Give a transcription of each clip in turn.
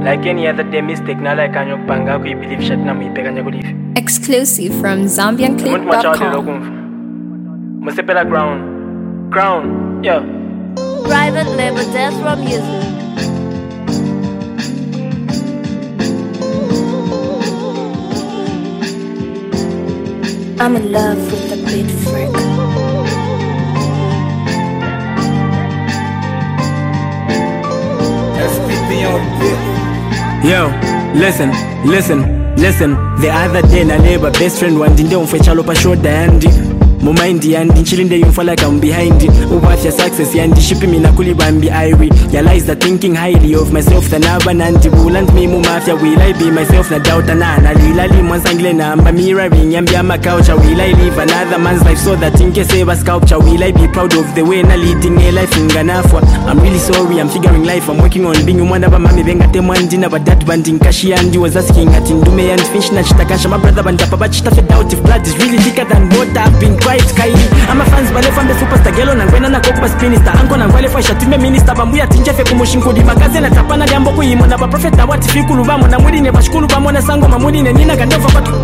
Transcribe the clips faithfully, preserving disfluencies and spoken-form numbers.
Like any other day mistake na like kanyo panga ku believe shit na muipeka nya kulive. Exclusive from zambian clip dot com. Musepela ground. Crown. Yeah. Private label death from music. I'm in love with the beat freak. Yo, listen, listen, listen. The other day na neighbor best friend wandinde umfechalo pa shoda yandi mu mind yandi chilinde yumfa like I'm behind ubathya success yandi shipi mina kuli bambi I realize that thinking highly of myself than aba nandi bulant me mu mafia will I be myself na doubt na na lilali mwansangile na amba mirroring yambi ama couch will I live another man's life so that in case ever sculpture will I be proud of the way na leading a life inganafwa. I'm really sorry, I'm figuring life, I'm working on being umwana ba mami benga temwandi na badat banding kashi yandi was asking at indume and fish na chitakasha my brother bandapa but chita fed out if blood is really thicker than water. I've been quite kaili I'm a fans bale from the superstar gelo na ngwena na kokuba spinista anko na ngwale fwa shatume minister bambuya tinjefe kumushinkudi magaze na tapana jambo kuyimo na ba prophet na wati fikulu bamo na mwidi ne bashkulu bamo na sango mamudi ne nina gandova kwatu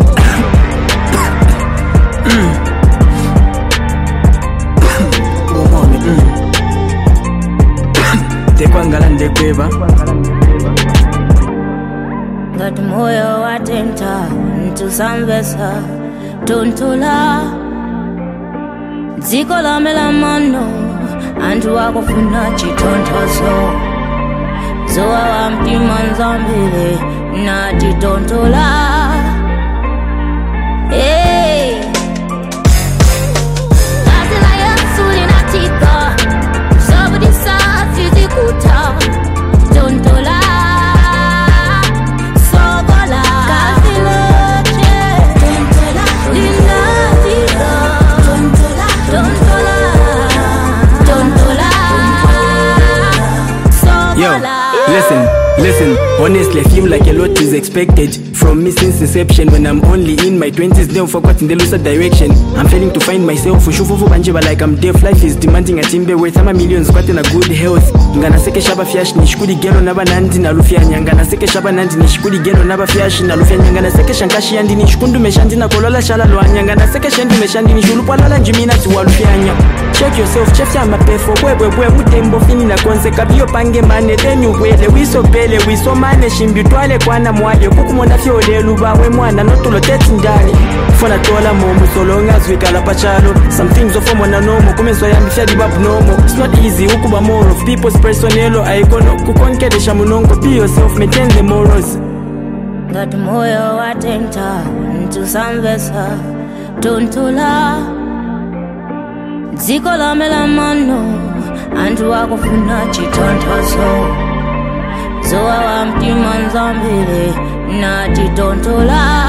tekwangalande kweba ngati moyo watenta ntusambesa tontula dziko lamela mano anthu wakufuna chitonthozo zowa wa mtima nzambile nati tontula. Hey. Azila yansuli natika sobudisa fizikuta tontula sokola kafiloche tontula linafika tontula tontula tontula sokola. Yo, listen, listen, honestly I feel like a lot is expected from me since inception. When I'm only in my twenties, then forgotten the loser direction. I'm failing to find myself, ushufufu banjeba like I'm deaf. Life is demanding a timbe worth ama millions kwate na good health. Ngana seke shaba fiash nishikudi gelo naba nandi na lufia nyanga na seke shaba nandi nishikudi gelo naba fiash na lufia nyanga na seke shankashi yandi nishikundu meshandi na kolola shala lwa nyanga na seke shendi meshandi nishulupa lala njimina tuwa lufia nyanga. Check yourself, chef ya mapefo Webwe we mutembo fini na konse kabio pange mane Denyu wele, wiso pele, wiso mane Shimbi twale kwa na mwayo Kuku mwana fiole luba we mwana Notulo teti ndani Fona tola momu solonga zwikala pachalo Some things ofo mwana nomo Kumenso yambi fya dibabu nomo It's not easy, ukuba more of people's personelo Aikono kukonkedesha munongo Be yourself, maintain the morals. Ngati moyo watenta ntusambesa tontula dziko lamela mano anthu wakufuna chitonthozo zowa wa mtima nzambile nati tontula.